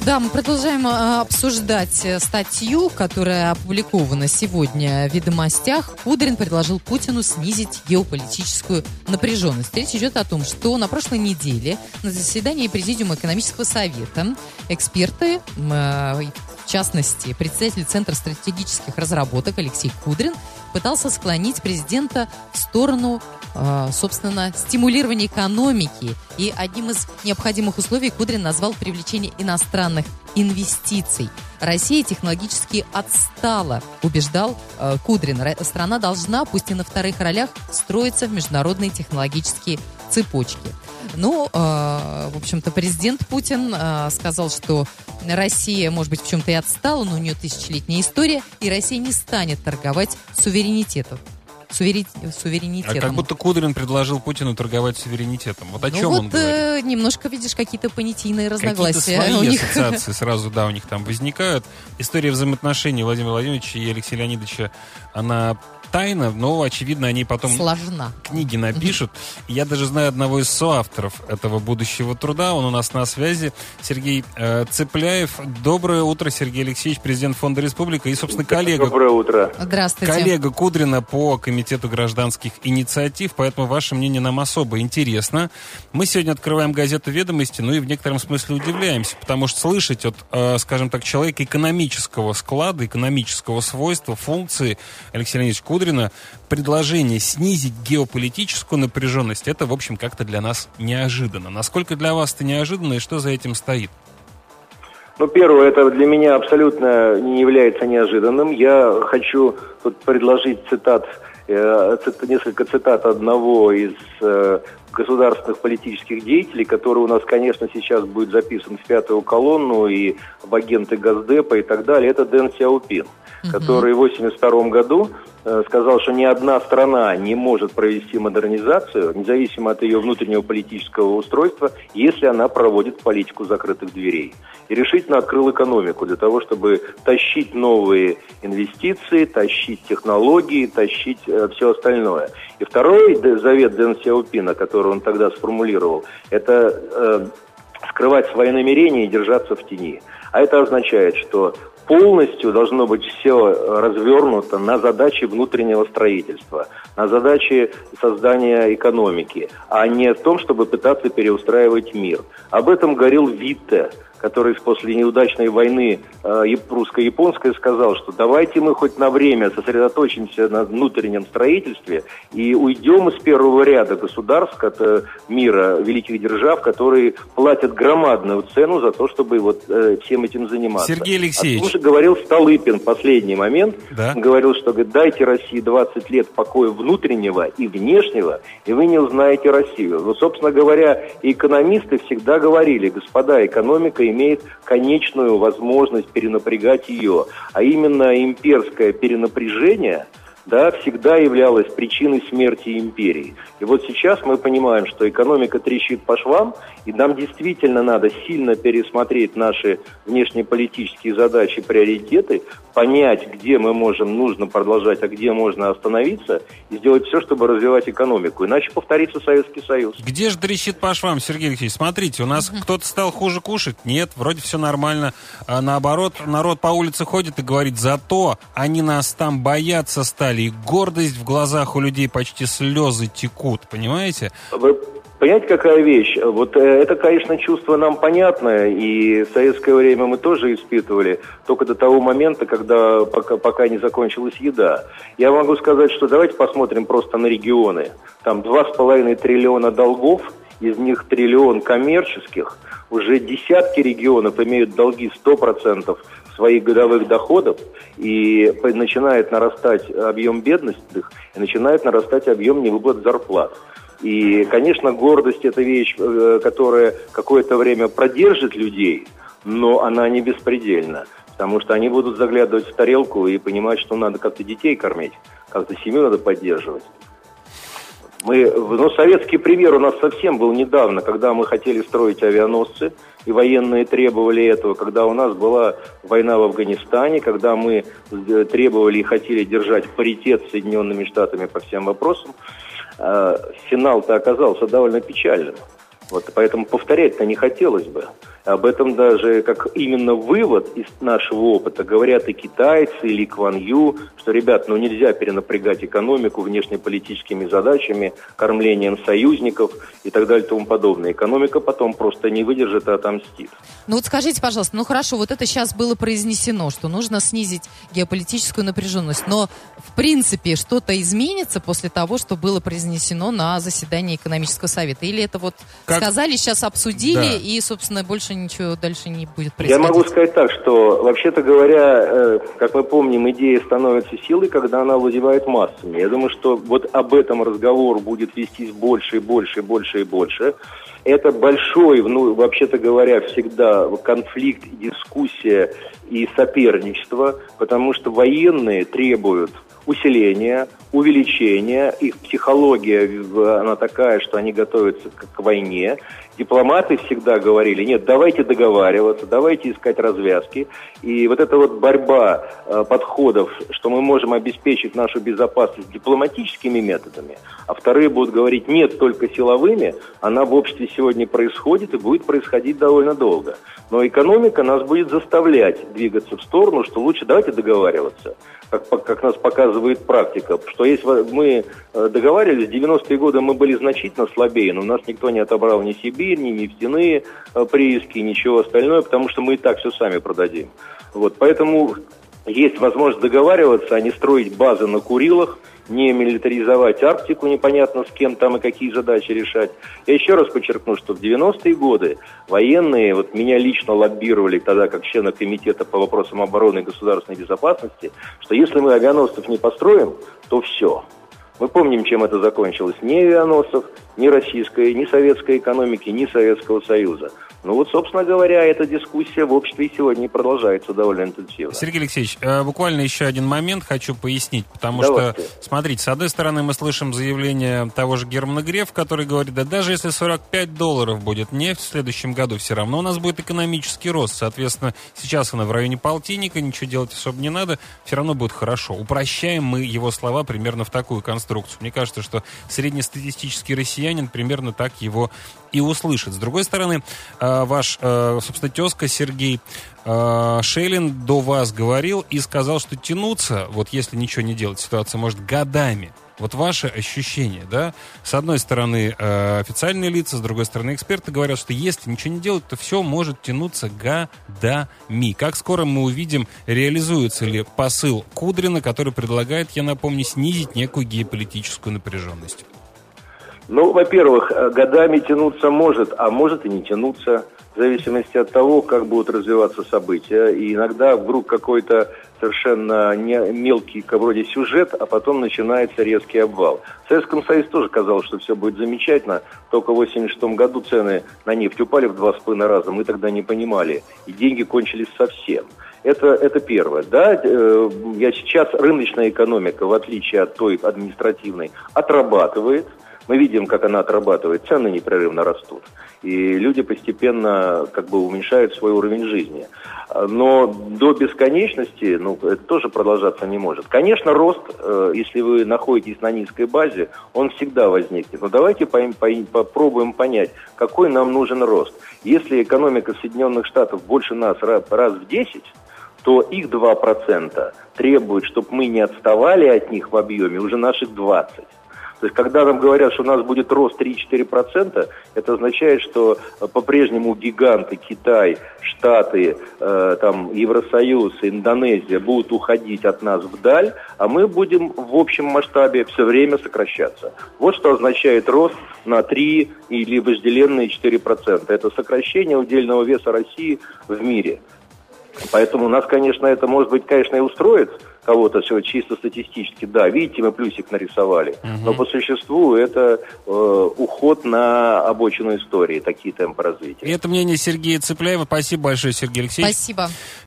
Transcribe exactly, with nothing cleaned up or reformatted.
Да, мы продолжаем э, обсуждать статью, которая опубликована сегодня в «Ведомостях». Кудрин предложил Путину снизить геополитическую напряженность. Речь идет о том, что на прошлой неделе на заседании Президиума экономического совета эксперты, э, в частности, председатель Центра стратегических разработок Алексей Кудрин, пытался склонить президента в сторону, э, собственно, стимулирования экономики. И одним из необходимых условий Кудрин назвал привлечение иностранных инвестиций. Россия технологически отстала, убеждал э, Кудрин. Страна должна, пусть и на вторых ролях, строиться в международные технологические цепочки. Ну, э, в общем-то, президент Путин э, сказал, что Россия, может быть, в чем-то и отстала, но у нее тысячелетняя история, и Россия не станет торговать суверенитетом. Сувери... суверенитетом. А как будто Кудрин предложил Путину торговать суверенитетом. Вот о ну чем вот, он говорит? Э, немножко, видишь, какие-то понятийные разногласия. Какие-то свои у них. ассоциации сразу, да, у них там возникают. История взаимоотношений Владимира Владимировича и Алексея Леонидовича, она тайна, но, очевидно, они потом сложна. Книги напишут. Я даже знаю одного из соавторов этого будущего труда. Он у нас на связи. Сергей э, Цепляев. Доброе утро, Сергей Алексеевич, президент Фонда Республика и, собственно, коллега. Доброе утро. Здравствуйте. Коллега Кудрина по Комитету гражданских инициатив, поэтому ваше мнение нам особо интересно. Мы сегодня открываем газету «Ведомости», ну и в некотором смысле удивляемся, потому что слышать от, э, скажем так, человека экономического склада, экономического свойства, функции Алексея Леонидовича Кудрина, предложение снизить геополитическую напряженность, это, в общем, как-то для нас неожиданно. Насколько для вас это неожиданно и что за этим стоит? Ну, первое, это для меня абсолютно не является неожиданным. Я хочу тут предложить цитат, э, цит, несколько цитат одного из э, государственных политических деятелей, который у нас, конечно, сейчас будет записан в пятую колонну и в агенты Госдепа и так далее. Это Дэн Сяопин, uh-huh. который в восемьдесят втором году э, сказал, что ни одна страна не может провести модернизацию, независимо от ее внутреннего политического устройства, если она проводит политику закрытых дверей. И решительно открыл экономику для того, чтобы тащить новые инвестиции, тащить технологии, тащить э, все остальное. И второй завет Дэн Сяопина, который он тогда сформулировал, это э, скрывать свои намерения и держаться в тени. А это означает, что полностью должно быть все развернуто на задачи внутреннего строительства, на задачи создания экономики, а не в том, чтобы пытаться переустраивать мир. Об этом говорил Витте, который после неудачной войны э, русско-японской сказал, что давайте мы хоть на время сосредоточимся на внутреннем строительстве и уйдем из первого ряда государств от, мира, великих держав, которые платят громадную цену за то, чтобы вот, э, всем этим заниматься. Сергей Алексеевич. А уже говорил Столыпин в последний момент, да? Он говорил, что говорит, дайте России двадцать лет покоя внутреннего и внешнего, и вы не узнаете Россию. Ну, собственно говоря, экономисты всегда говорили, господа, экономика имеет конечную возможность перенапрягать ее. А именно имперское перенапряжение, да, всегда являлось причиной смерти империи. И вот сейчас мы понимаем, что экономика трещит по швам, и нам действительно надо сильно пересмотреть наши внешнеполитические задачи, приоритеты, понять, где мы можем, нужно продолжать, а где можно остановиться, и сделать все, чтобы развивать экономику. Иначе повторится Советский Союз. Где же трещит по швам, Сергей Алексеевич? Смотрите, у нас mm-hmm. кто-то стал хуже кушать? Нет, вроде все нормально. А наоборот, народ по улице ходит и говорит, зато они нас там бояться стали, и гордость в глазах у людей, почти слезы текут, понимаете? Вы понимаете, какая вещь? Вот это, конечно, чувство нам понятное, и в советское время мы тоже испытывали, только до того момента, когда пока, пока не закончилась еда. Я могу сказать, что давайте посмотрим просто на регионы. Там два с половиной триллиона долгов, из них триллион коммерческих, уже десятки регионов имеют долги сто процентов своих годовых доходов, и начинает нарастать объем бедностных, и начинает нарастать объем невыплат зарплат. И, конечно, гордость – это вещь, которая какое-то время продержит людей, но она не беспредельна, потому что они будут заглядывать в тарелку и понимать, что надо как-то детей кормить, как-то семью надо поддерживать. Мы, ну, советский пример у нас совсем был недавно, когда мы хотели строить авианосцы, и военные требовали этого, когда у нас была война в Афганистане, когда мы требовали и хотели держать паритет с Соединенными Штатами по всем вопросам. Финал-то оказался довольно печальным. Вот, поэтому повторять-то не хотелось бы. Об этом даже как именно вывод из нашего опыта говорят и китайцы, и Ли Кван Ю, что, ребят, ну нельзя перенапрягать экономику внешнеполитическими задачами, кормлением союзников и так далее и тому подобное. Экономика потом просто не выдержит и отомстит. Ну вот скажите, пожалуйста, ну хорошо, вот это сейчас было произнесено, что нужно снизить геополитическую напряженность, но в принципе что-то изменится после того, что было произнесено на заседании экономического совета? Или это вот как... сказали, сейчас обсудили, да. и, собственно, больше ничего дальше не будет происходить? Я могу сказать так, что, вообще-то говоря, э, как мы помним, идея становится силой, когда она владевает массами. Я думаю, что вот об этом разговор будет вестись больше и больше и больше и больше. Это большой, ну, вообще-то говоря, всегда конфликт, дискуссия и соперничество, потому что военные требуют усиления, увеличения, их психология, она такая, что они готовятся к, к войне. Дипломаты всегда говорили, нет, давайте договариваться, давайте искать развязки. И вот эта вот борьба э, подходов, что мы можем обеспечить нашу безопасность дипломатическими методами, а вторые будут говорить, нет, только силовыми, она в обществе сегодня происходит и будет происходить довольно долго. Но экономика нас будет заставлять двигаться в сторону, что лучше давайте договариваться. Как, как нас показывает практика, что если мы договаривались, в девяностые годы мы были значительно слабее, но у нас никто не отобрал ни Сибирь, ни нефтяные прииски, ничего остальное, потому что мы и так все сами продадим. Вот, поэтому есть возможность договариваться, а не строить базы на Курилах, не милитаризовать Арктику, непонятно с кем там и какие задачи решать. Я еще раз подчеркну, что в девяностые годы военные, вот меня лично лоббировали тогда как члена комитета по вопросам обороны и государственной безопасности, что если мы авианосцев не построим, то все. Мы помним, чем это закончилось. Ни авианосцев, ни российской, ни советской экономики, ни Советского Союза. Ну вот, собственно говоря, эта дискуссия в обществе сегодня продолжается довольно интенсивно. Сергей Алексеевич, буквально еще один момент хочу пояснить, потому Давайте. что, смотрите, с одной стороны мы слышим заявление того же Германа Грефа, который говорит, да даже если сорок пять долларов будет нефть в следующем году, все равно у нас будет экономический рост. Соответственно, сейчас она в районе полтинника, ничего делать особо не надо, все равно будет хорошо. Упрощаем мы его слова примерно в такую конструкцию. Мне кажется, что среднестатистический россиянин примерно так его и услышит. С другой стороны, ваш, собственно, тезка Сергей Шейлин до вас говорил и сказал, что тянуться, вот если ничего не делать, ситуация может годами. Вот ваше ощущение, да? С одной стороны, официальные лица, с другой стороны, эксперты говорят, что если ничего не делать, то все может тянуться годами. Как скоро мы увидим, реализуется ли посыл Кудрина, который предлагает, я напомню, снизить некую геополитическую напряженность? Ну, во-первых, годами тянуться может, а может и не тянуться, в зависимости от того, как будут развиваться события. И иногда вдруг какой-то совершенно не, мелкий, вроде сюжет, а потом начинается резкий обвал. В Советском Союзе тоже казалось, что все будет замечательно, только в восемьдесят шестом году цены на нефть упали в два с половиной раза, мы тогда не понимали, и деньги кончились совсем. Это, это первое. Да, э, я сейчас рыночная экономика, в отличие от той административной, отрабатывает. Мы видим, как она отрабатывает, цены непрерывно растут, и люди постепенно как бы уменьшают свой уровень жизни. Но до бесконечности, ну, это тоже продолжаться не может. Конечно, рост, э, если вы находитесь на низкой базе, он всегда возникнет. Но давайте по- по- попробуем понять, какой нам нужен рост. Если экономика Соединенных Штатов больше нас раз, раз в десять, то их два процента требуют, чтобы мы не отставали от них в объеме, уже наших двадцать процентов. То есть, когда нам говорят, что у нас будет рост три-четыре процента, это означает, что по-прежнему гиганты Китай, Штаты, э, там, Евросоюз, Индонезия будут уходить от нас вдаль, а мы будем в общем масштабе все время сокращаться. Вот что означает рост на три или вожделенные четыре процента. Это сокращение удельного веса России в мире. Поэтому нас, конечно, это, может быть, конечно, и устроит кого-то все чисто статистически. Да, видите, мы плюсик нарисовали. Угу. Но по существу это э, уход на обочину истории, такие темпы развития. И это мнение Сергея Цыпляева. Спасибо большое, Сергей Алексеевич. Спасибо.